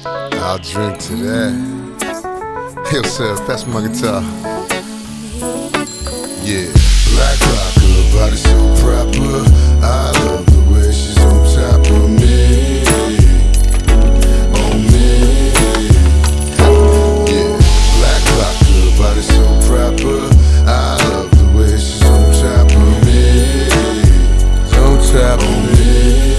I'll drink to that. Hey, sir, pass me my guitar. Yeah. Black rocker, body so proper. I love the way she's on top of me. On me. Yeah. Black rocker, body so proper. I love the way she's on top of me. On top of me.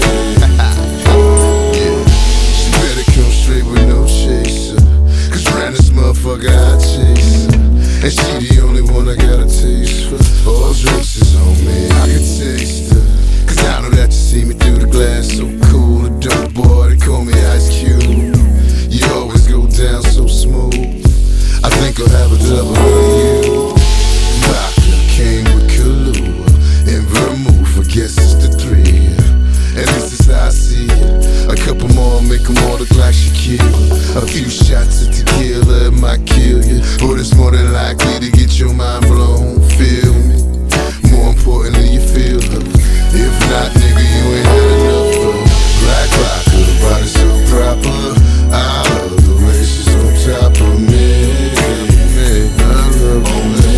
Yeah. She better come straight with no chaser. Cause round this motherfucker I chase her. And she the only one I got a taste for. All drinks is on me, I can taste her. Cause I know that you see me through the glass. So cool, a dope boy, they call me Ice Cube. You always go down so smooth. I think I'll have a double of you. Vodka came with Kahlua and vermouth, I guess it's the three. At least it's how I see it. A couple more make them all look like Shaquille. A few shots of tequila, it might kill you, but it's more than likely to get your mind blown. Feel me? More importantly, you feel her. If not, nigga, you ain't had enough of her. Black rocker, body so proper. I love the way she's on top of me. I love me.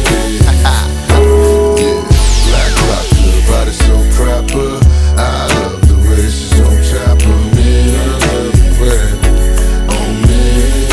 Yeah, black rocker, body so proper. I love the way she's on top of me. I love the way on me.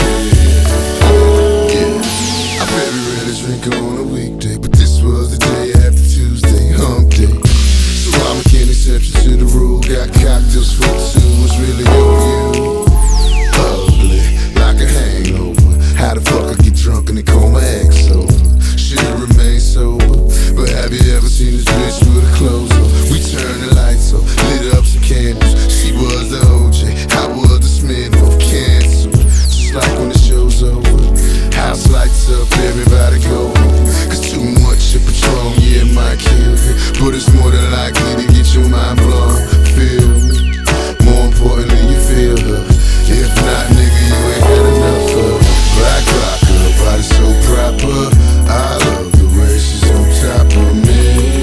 Yeah, I very rarely drink on a weekday, but this was the day after Tuesday, hump day. So I'm an exception to the rule. Got cocktails for two, it's really on you. Ugly, like a hangover. How the fuck I get drunk and they call my ex over? Should've remained sober, but have you ever seen this bitch with her clothes on? We turned the lights on, lit up some candles. She was the OJ, I was the Smirnoff. Cancel, just like when the show's over. House lights up, everybody go home. Cause too much of Patron, yeah, it might kill you, but it's more than likely to get your mind blown. Feel me? More importantly, you feel her. If not, nigga, you ain't had enough of her. Black rocker, body so proper. I love the way she's on top of me.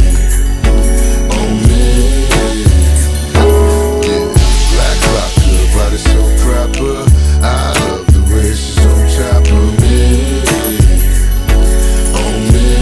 On me. Yeah, black rocker, body so proper. I love the way she's on top of me. On me.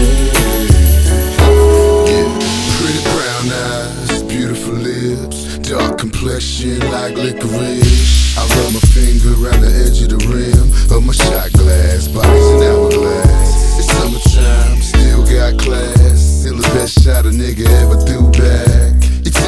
Yeah, pretty brown eyes, beautiful lips, dark complexion like licorice. I rub my finger around the edge of the rim of my shot glass, body's an hourglass. It's summertime, still got class. Still the best shot a nigga ever threw back. You